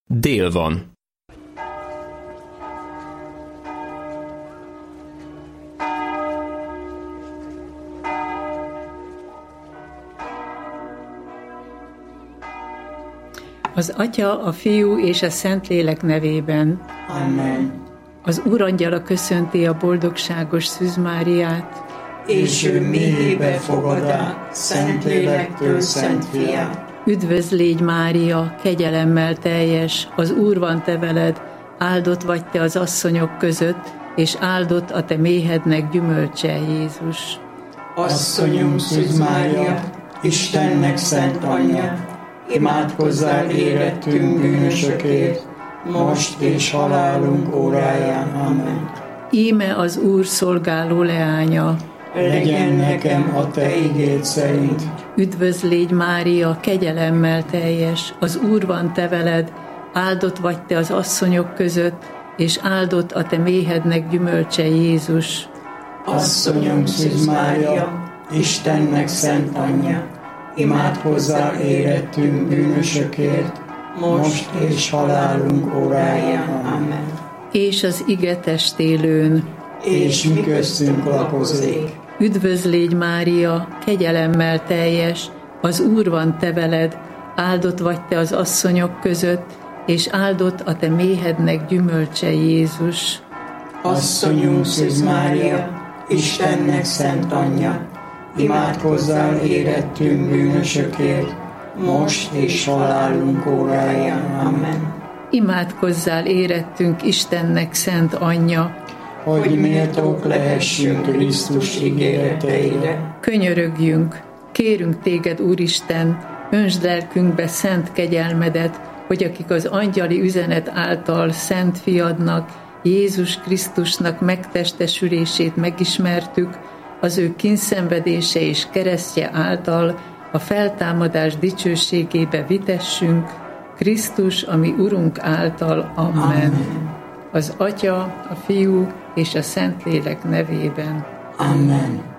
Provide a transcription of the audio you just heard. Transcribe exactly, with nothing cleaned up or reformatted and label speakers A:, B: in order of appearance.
A: Dél van.
B: Az Atya, a Fiú és a Szentlélek nevében.
C: Amen.
B: Az Úrangyala köszönti a boldogságos Szűz Máriát,
C: és ő méhébe fogadá, Szentlélektől Szent Fiát.
B: Üdvözl légy, Mária, kegyelemmel teljes, az Úr van te veled, áldott vagy te az asszonyok között, és áldott a te méhednek gyümölcse, Jézus.
C: Asszonyunk Szűz Mária, Istennek szent anyja, imádkozzál érettünk bűnösökért, most és halálunk óráján. Amen.
B: Íme az Úr szolgáló leánya,
C: legyen nekem a te igéd szerint.
B: Üdvözl légy, Mária, kegyelemmel teljes, az Úr van te veled, áldott vagy te az asszonyok között, és áldott a te méhednek gyümölcse, Jézus.
C: Asszonyunk Szűz Mária, Istennek szent anyja, imádkozzál érettünk bűnösökért, most és halálunk óráján. Amen.
B: És az ige testélőn,
C: és mi köztünk lakozik.
B: Üdvözl légy, Mária, kegyelemmel teljes, az Úr van te veled, áldott vagy te az asszonyok között, és áldott a te méhednek gyümölcse, Jézus.
C: Asszonyunk Szűz Mária, Istennek szent anyja, imádkozzál érettünk bűnösökért, most és halálunk óráján. Amen.
B: Imádkozzál érettünk Istennek szent anyja,
C: hogy méltók lehessünk Krisztus ígéreteire.
B: Könyörögjünk, kérünk téged, Úristen, öntsd lelkünkbe szent kegyelmedet, hogy akik az angyali üzenet által szent fiadnak, Jézus Krisztusnak megtestesülését megismertük, az ő kínszenvedése és keresztje által a feltámadás dicsőségébe vitessünk, Krisztus, ami Urunk által. Amen.
C: Amen.
B: Az Atya, a Fiú és a Szentlélek nevében.
C: Amen.